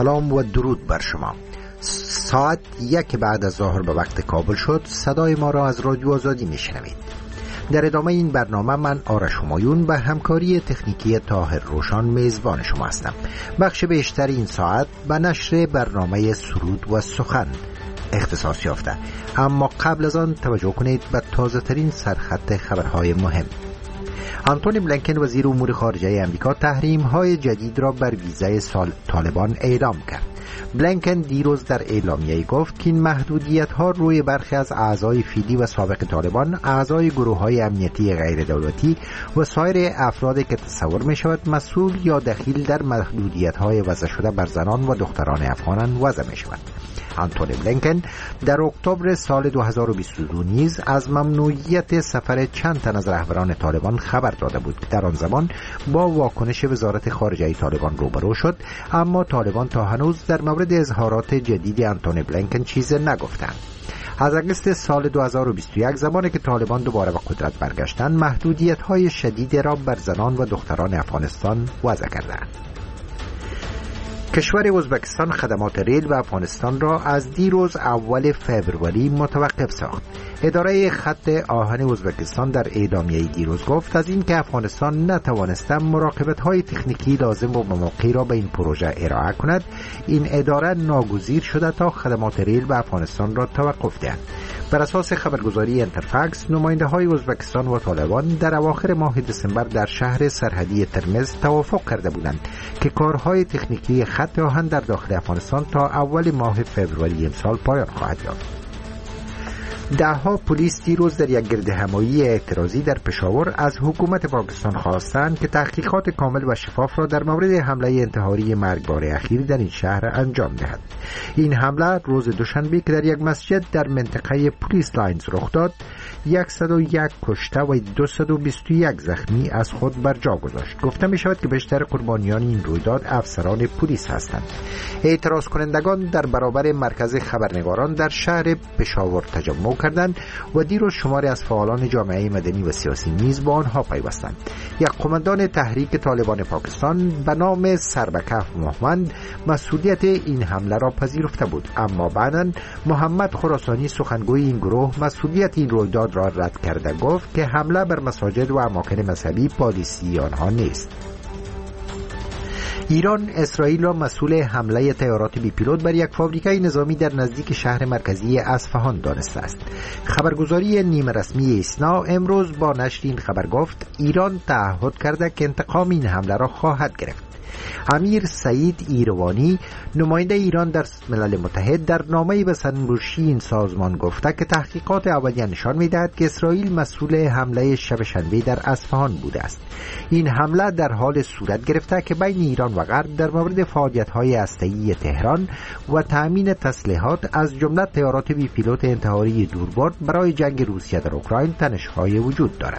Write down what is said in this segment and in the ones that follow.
سلام و درود بر شما. ساعت 1 بعد از ظهر به وقت کابل شد. صدای ما را از رادیو آزادی میشنوید. در ادامه این برنامه من آرش همایون به همکاری تکنیکی طاهر روشان میزبان شما هستم. بخش بیشتر این ساعت به نشر برنامه سرود و سخن اختصاص یافته، اما قبل از آن توجه کنید به تازه ترین سرخط خبرهای مهم. آنتونی بلینکن وزیر امور خارجه امریکا تحریم‌های جدید را بر ویزای طالبان اعلام کرد. بلینکن دیروز در اعلامیه گفت که این محدودیت‌ها روی برخی از اعضای فعلی و سابق طالبان، اعضای گروه‌های امنیتی غیر دولتی و سایر افرادی که تصور می‌شود مسئول یا دخیل در محدودیت‌های وضع شده بر زنان و دختران افغان وضع می‌شود. آنتونی بلینکن در اکتبر سال 2022 نیز از ممنوعیت سفر چند تن از رهبران طالبان خبر داده بود که در آن زمان با واکنش وزارت خارجه طالبان روبرو شد، اما طالبان تا هنوز در مورد اظهارات جدید آنتونی بلینکن چیزی نگفتند. از اگست سال 2021 زمانی که طالبان دوباره به قدرت برگشتند، محدودیت‌های شدیدی را بر زنان و دختران افغانستان وضع کردند. کشور ازبکستان خدمات ریل و افغانستان را از دیروز اول فوریه متوقف ساخت. اداره خط آهن ازبکستان در اعلامیه دیروز گفت از اینکه افغانستان نتوانسته مراقبت‌های تکنیکی لازم و موقعی را به این پروژه ارائه کند، این اداره ناگزیر شده تا خدمات ریل به افغانستان را توقف دهد. بر اساس خبرگزاری انترفکس، نماینده‌های ازبکستان و طالبان در اواخر ماه دسامبر در شهر سرحدی ترمز توافق کرده بودند که کارهای تکنیکی خط آهن در داخل افغانستان تا اول ماه فوریه امسال پایان خواهد یافت. دهها پلیس دیروز در یک گردهمایی اعتراضی در پشاور از حکومت پاکستان خواستند که تحقیقات کامل و شفاف را در مورد حمله انتحاری مرگبار اخیر در این شهر انجام دهد. این حمله روز دوشنبه که در یک مسجد در منطقه پلیس لاینز رخ داد، 101 کشته و 221 زخمی از خود بر جا گذاشت. گفته می شود که بیشتر قربانیان این رویداد افسران پلیس هستند. اعتراض کنندگان در برابر مرکز خبرنگاران در شهر پشاور تجمع کردند و دیروز شماری از فعالان جامعه مدنی و سیاسی نیز با آنها پیوستند. یک قماندان تحریک طالبان پاکستان به نام سربکف محمد مسئولیت این حمله را پذیرفته بود، اما بعداً محمد خراسانی سخنگوی این گروه مسئولیت این رویداد را رد کرده گفت که حمله بر مساجد و اماکن مذهبی پالیسی آنها نیست. ایران اسرائیل را مسئول حمله طیارات بی پیلوت بر یک فابریکه نظامی در نزدیک شهر مرکزی اصفهان دانسته است. خبرگزاری نیمه رسمی ایسنا امروز با نشر این خبر گفت ایران تعهد کرده که انتقام این حمله را خواهد گرفت. امیر سعید ایروانی نماینده ایران در ملل متحد در نامه‌ای به سرنوشتی این سازمان گفته که تحقیقات اولیه نشان می‌دهد که اسرائیل مسئول حمله شب شنبه در اصفهان بوده است. این حمله در حال صورت گرفته که بین ایران و غرب در مورد فعالیت‌های هسته‌ای تهران و تأمین تسلیحات از جمله طیارات بی پیلوت انتحاری دوربرد برای جنگ روسیه در اوکراین تنش‌های وجود دارد.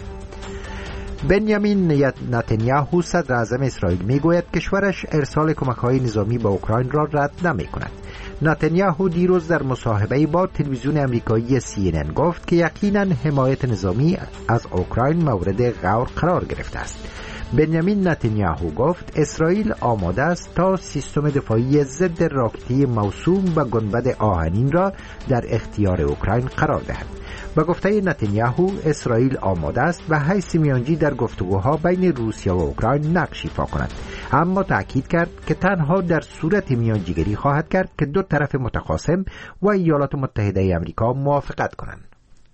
بنیامین نتانیاهو صدر اعظم اسرائیل میگوید کشورش ارسال کمک‌های نظامی به اوکراین را رد نمی‌کند. نتانیاهو دیروز در مصاحبه‌ای با تلویزیون آمریکایی CNN گفت که یقیناً حمایت نظامی از اوکراین مورد غور قرار گرفته است. بنیامین نتانیاهو گفت اسرائیل آماده است تا سیستم دفاعی ضد راکتی موسوم به گنبد آهنین را در اختیار اوکراین قرار دهد. با گفته نتانیاهو اسرائیل آماده است و حیث میانجی در گفتگوها بین روسیه و اوکراین نقش ایفا کند، اما تأکید کرد که تنها در صورت میانجیگری خواهد کرد که دو طرف متخاصم و ایالات متحده آمریکا موافقت کنند.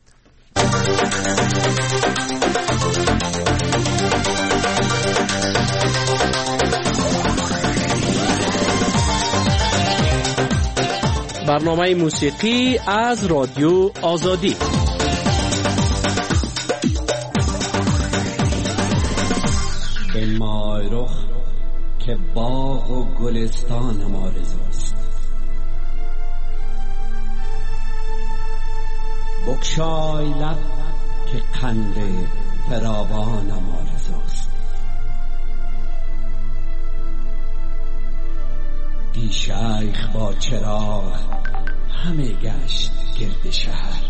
برنامه موسیقی از رادیو آزادی. بنمای رخ که باغ و گلستان ما رضاست، بگشای لب که قند فراوان ما رضاست. دی شیخ با چراغ همه گشت گرد شهر،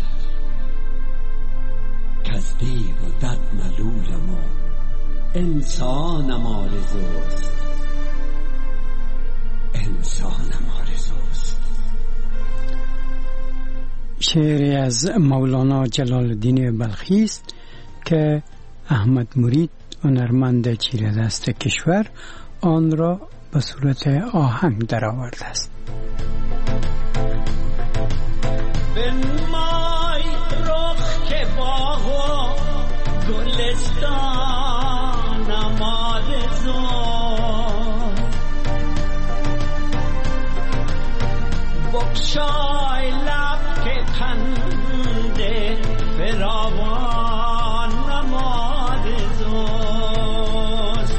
کز دیو و دد ملولم و انسانم آرزوست. انسانم آرزوست. شعری از مولانا جلال الدین بلخی است که احمد مرید هنرمند چیره‌دست کشور آن را به صورت آهنگ درآورده است. بنمای رخ که باغ و گلستانم آرزو، بگشای لب که پند فراوانم آرزوست.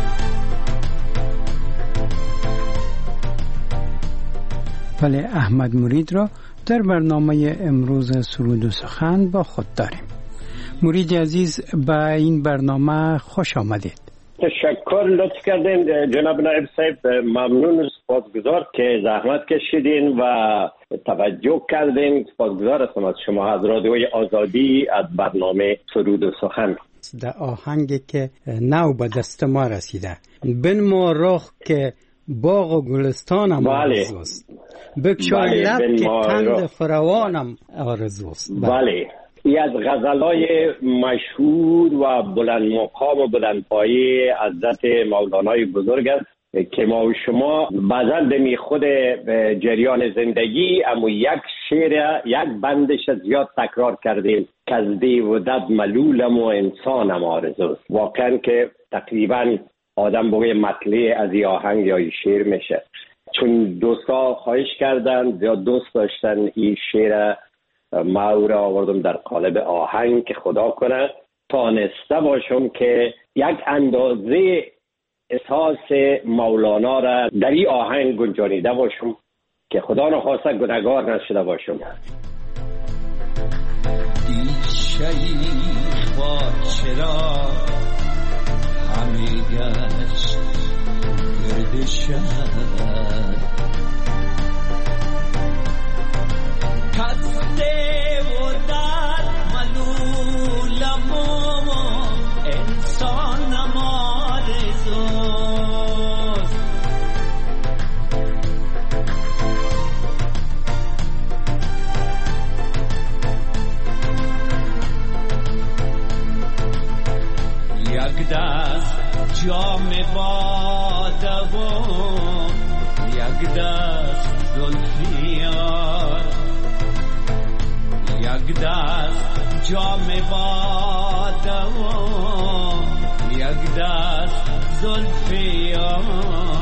ولی احمد مرید را در برنامه امروز سرود و سخن با خود داریم. مرید عزیز، به این برنامه خوش آمدید. تشکر، لطف کردین جناب نایب صاحب. ممنون و سپاسگزار که زحمت کشیدین و توجه کردین. سپاسگزار هستم از شما، از رادیوی آزادی، از برنامه سرود و سخن. در آهنگی که نو به دست ما رسیده، بنما رخ که باغ و گلستانم آرزوست، بگشای لب که پند فراوانم آرزوست. بله، ای از غزلای مشهور و بلند مقام و بلند پایه حضرت مولانای بزرگ است که ما و شما بعضا به خود جریان زندگی اما یک شعر، یک بندش زیاد تکرار کردیم که از دیودت ملولم و انسانم آرزوست. واقعا که تقریبا آدم بگه مطلع از این آهنگ یا این شعر میشه، چون دوستا خواهش کردن یا دوست داشتن این شعر، ما او را آوردم در قالب آهنگ که خدا کنه تانسته باشم که یک اندازه احساس مولانا را در این آهنگ گنجانیده باشم که خدا نخواسته گناهکار نشده باشم. شیخ با چرا همه گشت گرد شهر، کسته و در ملولم و انسانم آرزوست. یک دست جام باده و یک دست زلفیار، یک دست جام باده و یک دست زلفیار.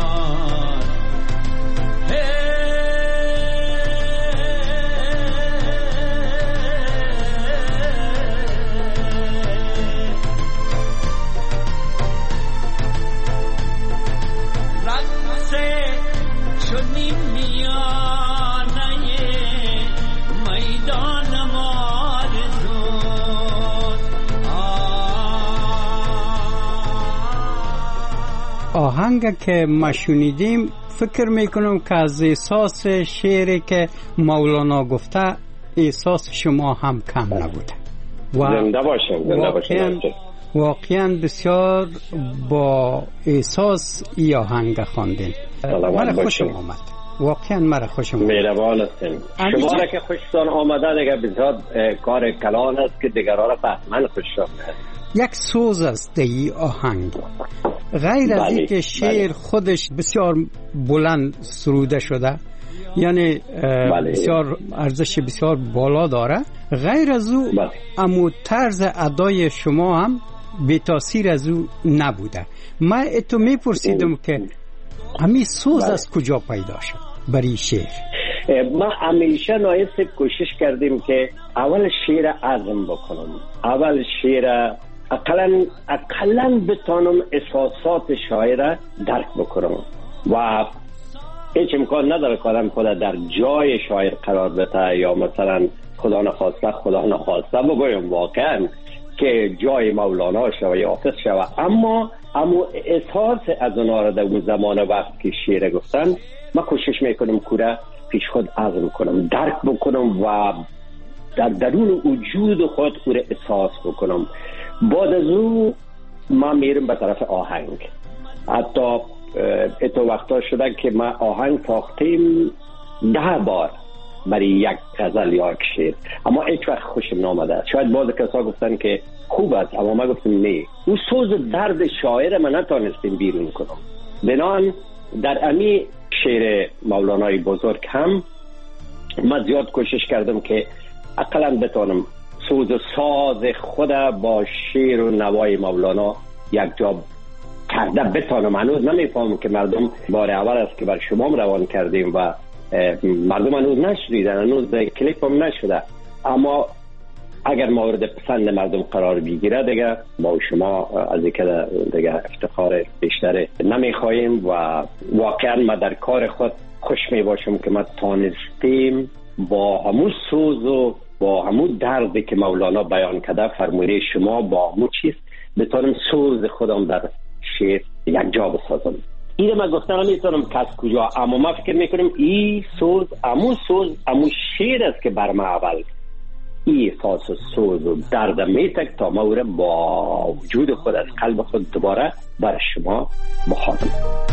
آهنگ که ما شنیدیم فکر میکنم که از احساس شعری که مولانا گفته احساس شما هم کم نبوده. زنده باشم. واقعا بسیار با احساس ای آهنگ خواندین. مرا خوشم آمد، واقعا مرا خوشم آمد. مهربان هستین. شما را که خوشتان آمده دیگه بسیار کار کلان است که دیگران را فهمن خوش آمد. یک سوز است ای آهنگ، غیر از این که شعر خودش بسیار بلند سروده شده، یعنی بسیار ارزش بسیار بالا داره، غیر از او اما طرز ادای شما هم بی تاثیر از او نبوده. من اتو میپرسیدم که همین سوز از کجا پیدا شد برای شعر؟ ما همیشه نایست کوشش کردیم که اول شعر عزم بکنم، اول شعر اقلا بتانم احساسات شاعر درک بکنم و هیچ امکان نداره که آدم خود در جای شاعر قرار بده یا مثلا خدا نخواسته بگویم واقعا که جای مولانا شوه یا حافظ شوه، اما احساس از اونا را در اون زمان وقت که شعر گفتن ما کوشش میکنم که پیش خود عزم کنم، درک بکنم و در درون وجود خود او را احساس بکنم. بعد از او ما میرم به طرف آهنگ. حتی اتو وقتا شده که ما آهنگ ساختیم 10 بار برای یک غزل یا یک شعر، اما هیچ وقت خوشم نامده. شاید بعضی کسا گفتن که خوب است، اما ما گفتم نه، اون سوز و درد شاعر من نتونستیم بیرون کنم. بنابراین در امی شعر مولانای بزرگ هم من زیاد کوشش کردم که اقلا بتونم سوز و ساز خود با شعر و نوای مولانا یک جا کرده بتونم. هنوز نمیفهمم که مردم بار اول است که بر شما روان کردیم و مردم هنوز نشدیدن، هنوز کلیپ هم نشده، اما اگر مورد پسند مردم قرار بگیره دیگه با شما از اینکه دیگه افتخار بیشتر نمیخواهیم و واقعا ما در کار خود خوش می باشم که ما تانستیم با همون سوز و با همون دردی که مولانا بیان کرده فرموده شما با همون چیز بتونم سوز خودم در شعر یک جا بسازم. اینه من گفتم نمیتونم کس کجا، اما ما فکر میکنم این سوز امون شعر است که بر ما اول این احساس و سوز و درد میتک تا ما با وجود خود از قلب خود دوباره بر شما بخوانم.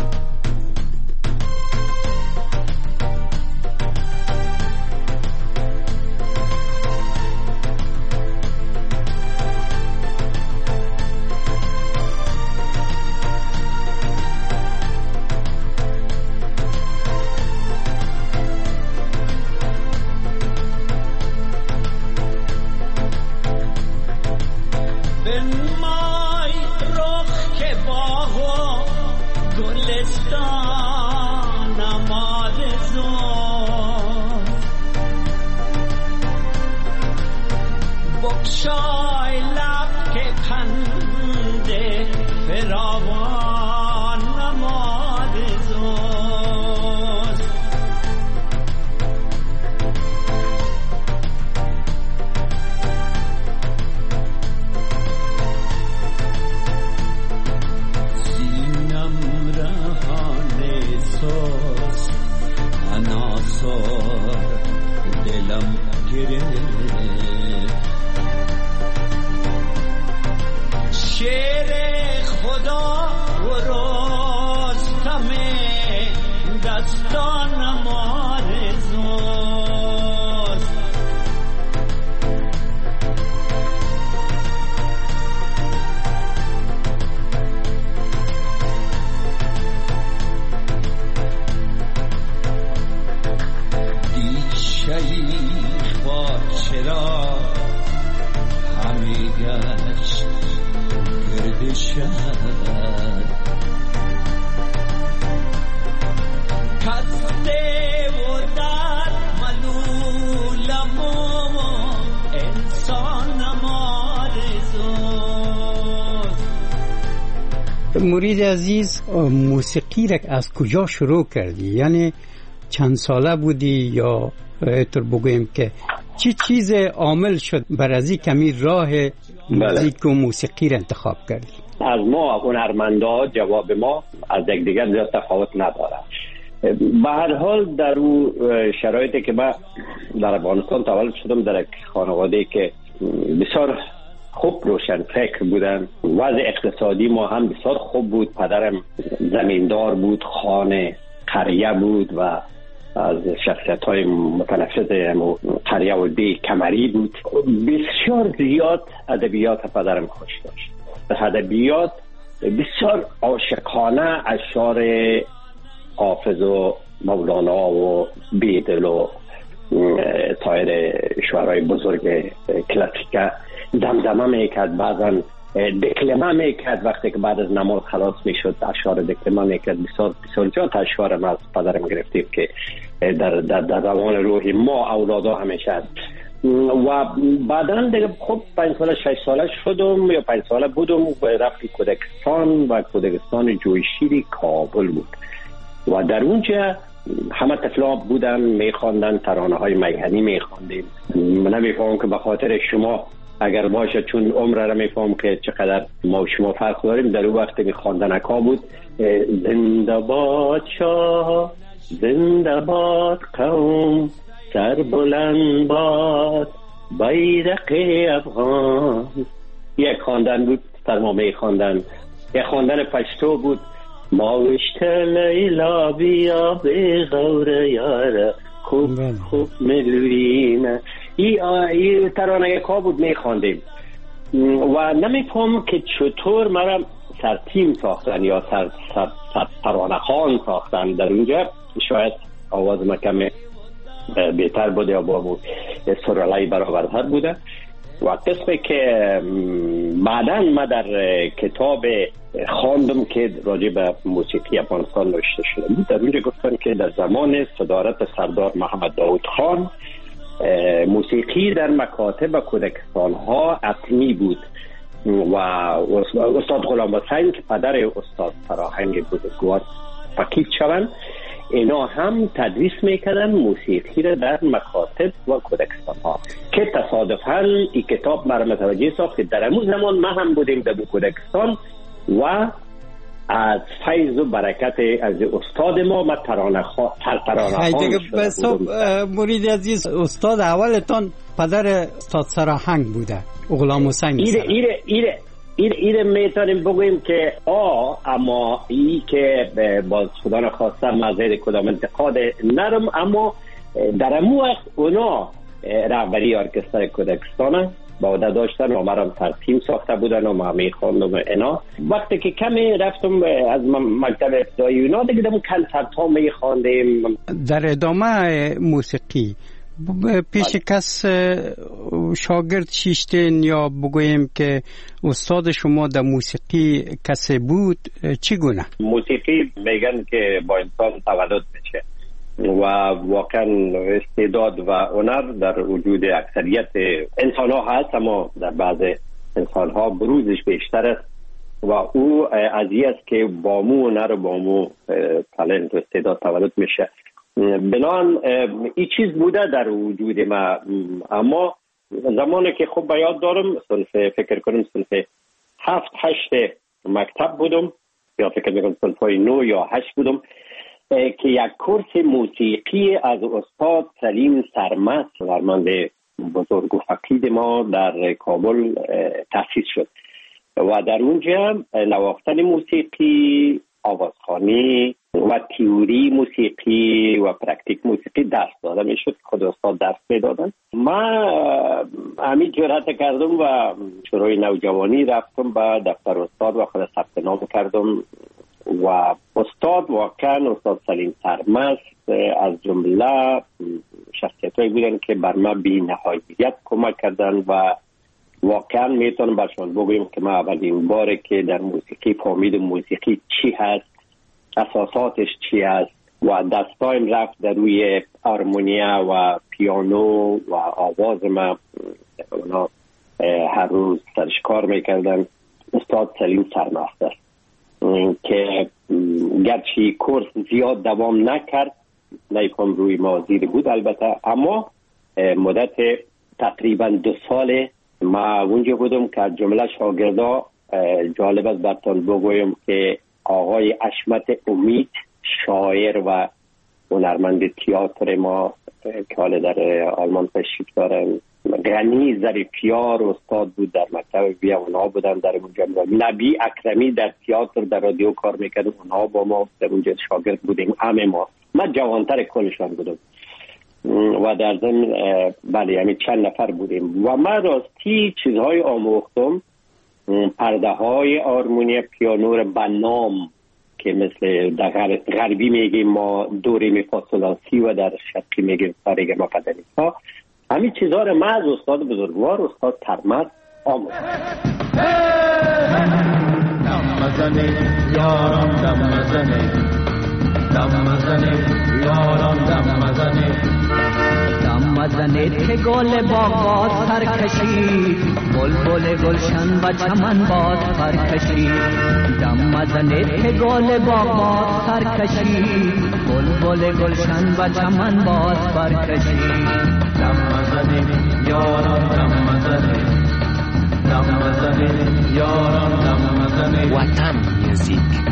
مرید عزیز، موسیقی را از کجا شروع کردی؟ یعنی چند ساله بودی یا اینطور بگویم که چی چیز عامل شد بر از این کمی راه موزیک و موسیقی را انتخاب کردی؟ از ما هنرمندا جواب ما از یکدیگر زیاد تفاوت نداره. به هر حال در اون شرایطی که من در افغانستان تولد شدم، در یک خانواده که بسیار خوب روشن فکر بودن، وضع اقتصادی ما هم بسیار خوب بود. پدرم زمیندار بود، خانه قریه بود و از شخصیت‌های متنفذ قریه و دی کمری بود. بسیار زیاد ادبیات پدرم خوش داشت. ادبیات بسیار عاشقانه اشعار حافظ و مولانا و بیدل و سایر شعرهای بزرگ کلاسیک دمدمه میکرد، بعضا دکلمه میکرد. وقتی که بعد از نماز خلاص میشد اشعار دکلمه میکرد. بسیار جات اشعار ما از پدرم گرفتیم که در روان روحی ما اولادا همیشه هست. و بعدا دیگه خب 5 ساله 6 ساله شدم یا 5 ساله بودم و رفتم کودکستان و کودکستان جویشیری کابل بود و در اونجا همه طفلا بودن میخواندن، ترانه های میهنی میخواندیم. من نمیفهمم که به خاطر شما اگر باشه، چون عمر را میفهم که چقدر ما و شما فرق داریم. در اون وقت میخواندنکا بود زنده باد شاه، زنده باد قوم، سر بلند باد بیرق افغان. یک خواندن بود، سرما میخواندن. یک خواندن پشتو بود، ماوشته لیلا بیا به غور یاره خوب خوب ملورینه. این ترانه کا بود میخواندیم و نمیفهم که چطور مرا سرتیم ساختن یا ترانه خان ساختن در اونجا. شاید آواز ما کمی بهتر بوده یا با سرعلای برابرتر بوده. و قسمی که بعدا ما در کتاب خواندم که راجع به موسیقی افغانستان نوشته شده بود، در اونجا گفتن که در زمان صدارت سردار محمد داود خان موسیقی در مکاتب و کودکستان ها حتمی بود و استاد غلام حسین که پدر استاد فراهنگ بزرگوار فقید شوند، اینا هم تدریس میکردن موسیقی را در مکاتب و کودکستان ها که تصادفاً این کتاب مرا متوجه ساخت که در امون زمان ما هم بودیم در کودکستان و از فیض و برکت از استاد ما ترانه خان مرید عزیز، استاد اولتان پدر استاد سراهنگ بوده، غلام حسین. ایره میتونیم بگویم که اما ای که باز خدا نخواسته مزید کدام انتقاد نرم، اما در امو وقت اونا رهبری ارکستر کودکستان با عهده داشتن و مرا ترتیب ساخته بودن و ما میخواندم اینا. وقتی که کمی رفتم از مکتب ابتدایی اونا دیگه دم کنسرت ها میخواندیم. در ادامه موسیقی پیش کس شاگرد شیشتین یا بگوییم که استاد شما در موسیقی کسی بود چگونه؟ موسیقی میگن که با انسان تولد میشه و واقعا استعداد و هنر در وجود اکثریت انسان ها هست، اما در بعض انسان ها بروزش بیشتر است و او از این است که با مو هنر و با مو تالنت و استعداد تولد میشه. بنان این چیز بوده در وجود ما. اما زمانی که خوب به یاد دارم فکر کنم صنف 7-8 مکتب بودم یا فکر میکنم صنف 9 یا 8 بودم که یک کورس موسیقی از استاد سلیم سرمست فرمانده بزرگ و فقید ما در کابل تأسیس شد و در اونجا نواختن موسیقی، آوازخوانی و تئوری موسیقی و پرکتیک موسیقی درس داده میشد. خود استاد درس میدادن. من همین جرأت کردم و شروع نوجوانی رفتم به دفتر استاد و خود ثبت نام کردم و استاد واقعا استاد سلیم سرمست از جمله شخصیتایی بودن که بر من بی نهایت کمک کردن و واقعا میتونم برشان بگویم که من اولین باره که در موسیقی فهمیدم موسیقی چی هست، اساساتش چی هست و دستایم رفت در روی هارمونیا و پیانو و آواز من اونا هر روز سرش کار میکردن. استاد سلیم سرمست است که گرچه کورس زیاد دوام نکرد، نیفهم روی موازیر بود البته، اما مدت تقریبا 2 سال ما اونجا بودم که جمله شاگردا جالب است براتون بگویم که آقای حشمت امید شاعر و هنرمند تئاتر ما که حالا در آلمان تشریف دارن، غنی ظریفیار استاد بود در مکتب بیا، اونها بودن در اونجا. نبی اکرمی در تئاتر در رادیو کار میکرد، اونها با ما در اونجا شاگرد بودیم. همه ما جوانتر کلشان بودم و در ضمن بله یعنی چند نفر بودیم و من راستی چیزهای آموختم، پرده های آرمونی پیانو رو به نام که مثل در غربی میگیم ما دوری می فاصلاسی و در شرقی میگیم سارگ ما پدنی ها. همین چیزها رو من از استاد بزرگوار استاد سرمست آموختم. دم مزنه یارم دم مزنه، دم مزنه یارم دم مزنه، دم مزنه که گل باغات سر کشید، بلبل گلشن و چمن باد سر کشید. دم مزنه که گل باغات سر کشید، بلبل گلشن و چمن باد سر کشید. دم مزنه یارم دم مزنه، دم مزنه یارم دم مزنه. وطن میوزیک.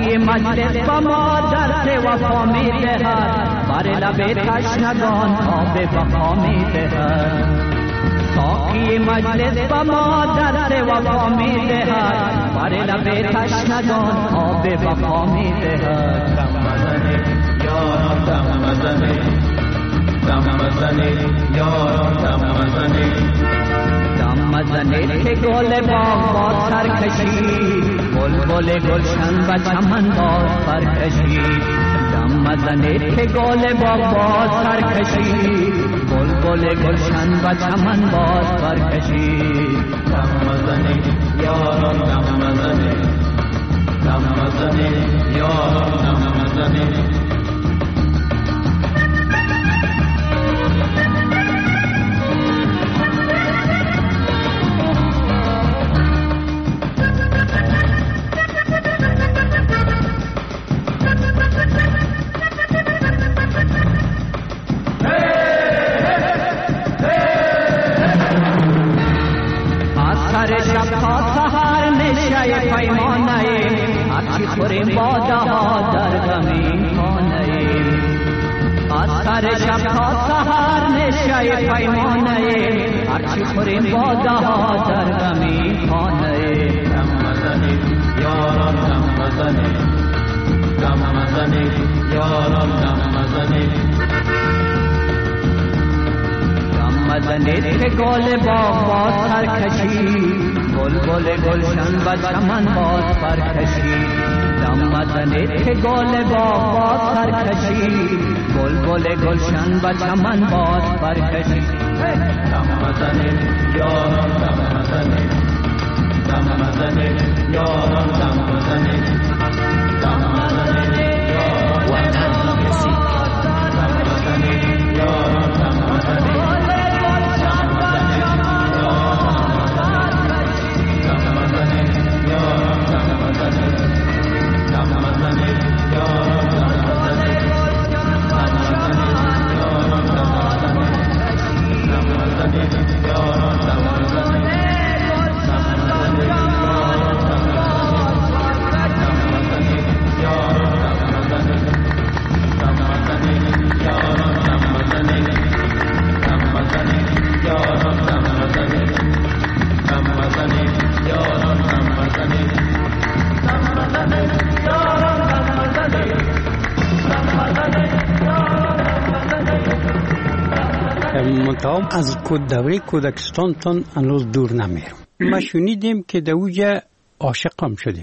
ساقی مجلس با ما درس وفا می دهد بر لب تشنگان آب بقا می دهد ساقی مجلس با ما درس وفا می دهد بر لب تشنگان آب بقا می دهد دم مزنه یاران دم مزنه دم مزنه یاران دم مزنه دم مزنه که گل باغ با سرکشی بلبل گلشن و چمن باز پرکشی دم مزنه که گل باغ با سرکشی بلبل گلشن و چمن باز پرکشی دم مزنه یاران دم مزنه دم مزنه یاران دم مزنه خوریم باده ها در غمین خانه از سر شب تا سحر نشه پیمانه هرچی خوریم باده ها در غمین خانه دم مزنه یاران دم مزنه دم مزنه یاران دم مزنه دم مزنه که گل باغ با سرکشی بلبل گلشن و چمن باز پرکشی دم مزنه که گل باغ با سرکشی بلبل گلشن و چمن باز پرکشی دم مزنه یاران دم مزنه دم مزنه یاران دم مزنه دم مزنه یاران دم مزنه دم مزنه یاران دم مزنه منتها از دوره کودکستان تان هنوز دور نمیرم. ما شنیدیم که دوجه عاشقم شدین.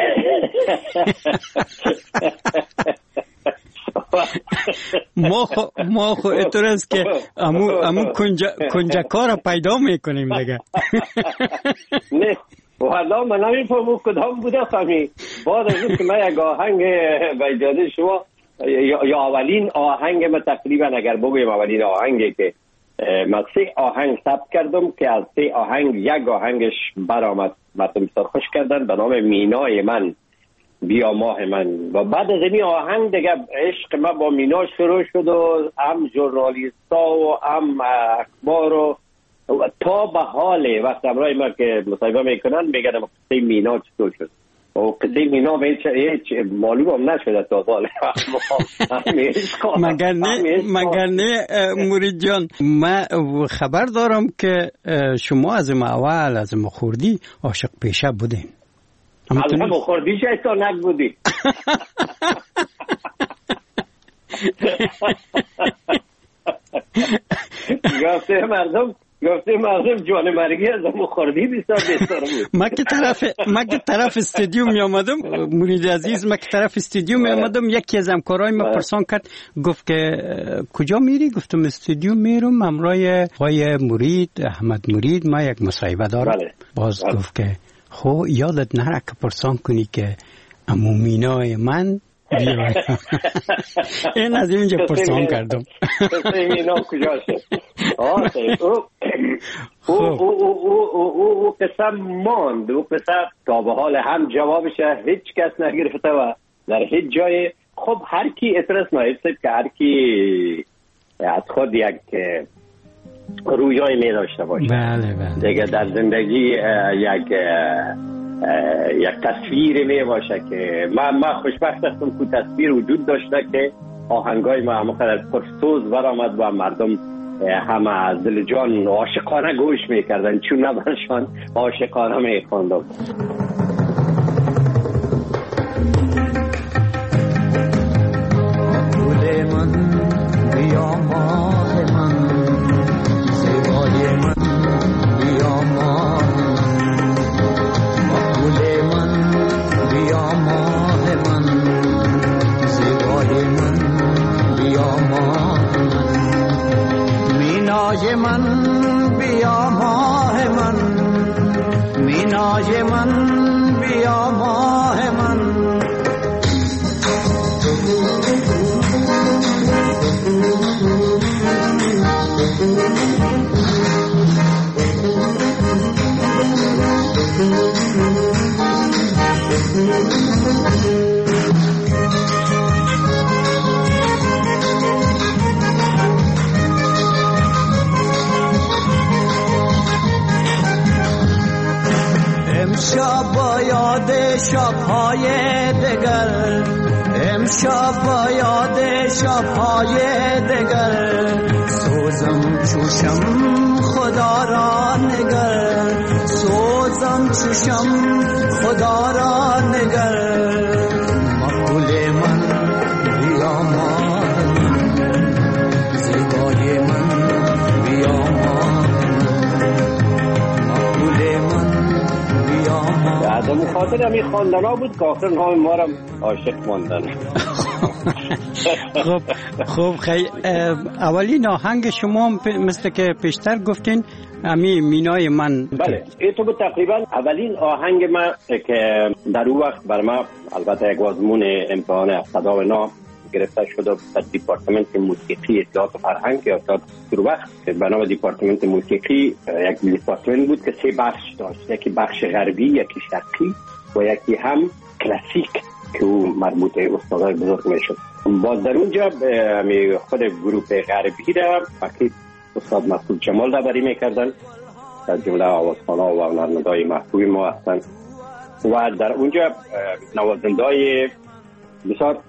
ما خو اعتراض که امو کنجکا را پیدا میکنیم دیگه. نه والا من نمیفهمم کدام بوده فهمی. بعد از اینکه من یک آهنگ به اجازه شما یا اولین آهنگ من تقریبا اگر بگویم اولین آهنگی که من 3 آهنگ ثبت کردم که از 3 آهنگ یک آهنگش برآمد متن بسیار خوش کردن به نام مینای من بیا ماه من و بعد از این آهنگ دیگه عشق من با مینا شروع شد و هم ژورنالیستا و هم اخبار و تا به حال وقت امرای ما که مصاحبه میکنن میگن قصه مینا چطور شد و قصه مینا به هیچ معلوم هم نشده تا حال مگر نه مرید جان من خبر دارم که شما از اول از خوردی عاشق پیشه بودین. از هم خوردی شیطانک بودی. گفته مردم جان مرگی از هم خوردی بسیار بود. من که طرف استادیوم می آمدم مرید عزیز، من که طرف استادیوم می آمدم یکی از همکارای من پرسان کرد گفت که کجا میری؟ گفتم استادیوم میرم همراه آقای مرید احمد مرید، ما یک مصاحبه دارم. باز گفت که خب یادت نره که پرسان کنی که عمو مینای من بیای. این از اینجا پرسان کردم مینا کجا شد. او قسم ماند، او قسم تا به حال هم جوابش هیچ کس نگرفته و در هیچ جای. خب هر کی اعتراض نایست که هر کی از خود یک رویای می داشته باشه. بله. دیگه در زندگی یک یک تصویر می باشه که من خوشبخت هستم که تصویر وجود داشته که آهنگای ما همقدر پرسوز برآمد و مردم همه از دل جان عاشقانه گوش میکردن، چون نبرشان عاشقانه میخواندم. گل من بیا ماه من، زیبای من بیا ماه من، گل من بیا ماه من، زیبای من بیا ماه من، مینای من بیا ماه من، مینای من بیا ماه من. امشب با یاد شب‌های دگر، امشب با یاد شب‌های دگر، سوزم چوشم خدا را نگر، سوزم چوشم خدا را نگر، مقبول من بیا ماه من، زیبای من بیا ماه من، مقبول من بیا ماه. در مخاطر همی خواندنا بود که آخر نام ما را عاشق ماندن. خب خیلی اولین آهنگ شما مثل که پیشتر گفتین امی مینای من. بله این تو بود تقریبا اولین آهنگ ما که در اون وقت بر ما البته یک آزمون امتحان صدا و نام گرفته شده در دیپارتمنت موسیقی اطلاعات و فرهنگ یا در وقت که به نام دیپارتمنت موسیقی یک دیپارتمنت بود که 3 بخش داشت، یکی بخش غربی، یکی شرقی و یکی هم کلاسیک که او مربوط استادای بزرگ میشد. باز در اونجا خود گروه غربی را فقط استاد مسعود جمال رهبری میکردن، در جمله آوازخوان‌ها و هنرمندای محبوب ما هستند و در اونجا نوازنده‌های بسیار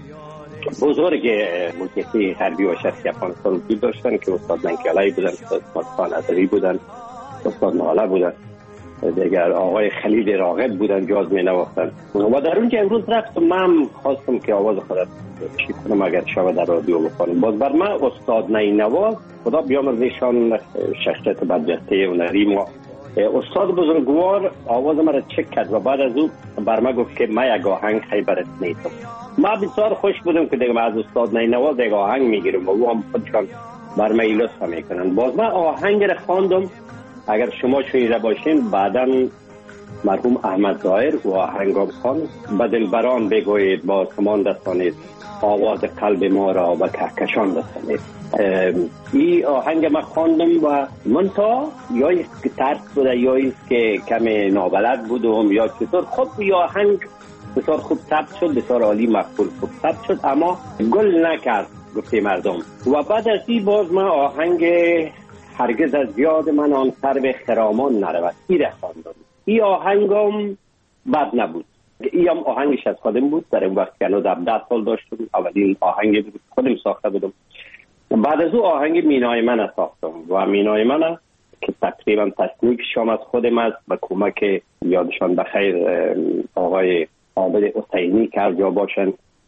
بزرگ موسیقی غربی و شرقی افغانستان وجود داشتن که استاد منکی‌علی بودن، استاد خان عزوی بودن، استاد ناله بودن، دیگر آقای خلیل راغب بودن جاز می نواختن و در اونجا امروز رفتم من خواستم که آواز خودت چی کنم اگر شما در رادیو بخونم. باز بر من استاد نینواز خدا بیامرزشان شخصیت برجسته هنری ما استاد بزرگوار آواز مرا چک کرد و بعد از او بر من گفت که من یک آهنگ خیبرت نیتم. من بسیار خوش بودم که دیگه من از استاد نینواز یک آهنگ میگیرم و او هم خودشان بر من ایلوس میکنن. باز من آهنگ را خواندم، اگر شما شنیده باشین بعداً مرحوم احمد ظاهر و آهنگام خان به دلبران بگویید با کمان دستانید، آواز قلب ما را به کهکشان رسانید. این آهنگ ما خواندم و منتها یا ایست که ترس بوده یا ایست که کم نابلد بودم یا چطور. خب این آهنگ بسیار خوب ثبت شد، بسیار عالی مقبول خوب ثبت شد، اما گل نکرد گفته مردم. و بعد از این باز ما آهنگ هرگز از یاد من آن سرو خرامان نرود این را خواندم. این آهنگم بد نبود، این هم آهنگش از خودم بود، در این وقت که هنوز 17 سال داشتم، اولین آهنگ بود خودم ساخته بودم. بعد از او آهنگ مینای من ساختم و مینای من که تقریبا تصنیفش هم از خودم است به کمک یادشان بخیر آقای عابد حسینی که هر جا باشن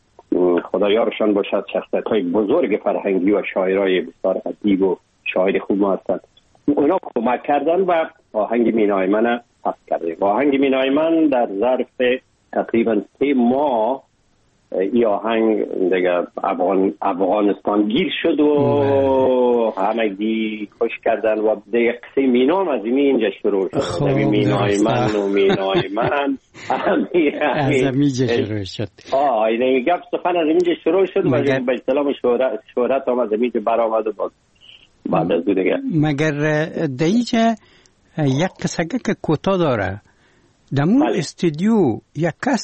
خدا یارشان باشد، شخصیت‌های بزرگ فرهنگی و شاعرای بسیار ادیب و شاعر خوب ما هستند، اونا کمک کردن و آهنگ مینای من ثبت کردیم. آهنگ مینای من در ظرف تقریبا 3 ماه این آهنگ دیگه افغانستان گیر شد و همگی خوش کردن و دیگه قصه مینام از اینجا شروع شد. مینای من و مینای من از اینجا شروع شد. اینه گپ سخن از اینجا شروع شد و به اصطلاح شهرت هم از اینجا برآمد و بعد از دیگه. مگر دیجا یک قصه که کوتاه داره دمون استودیو یک کس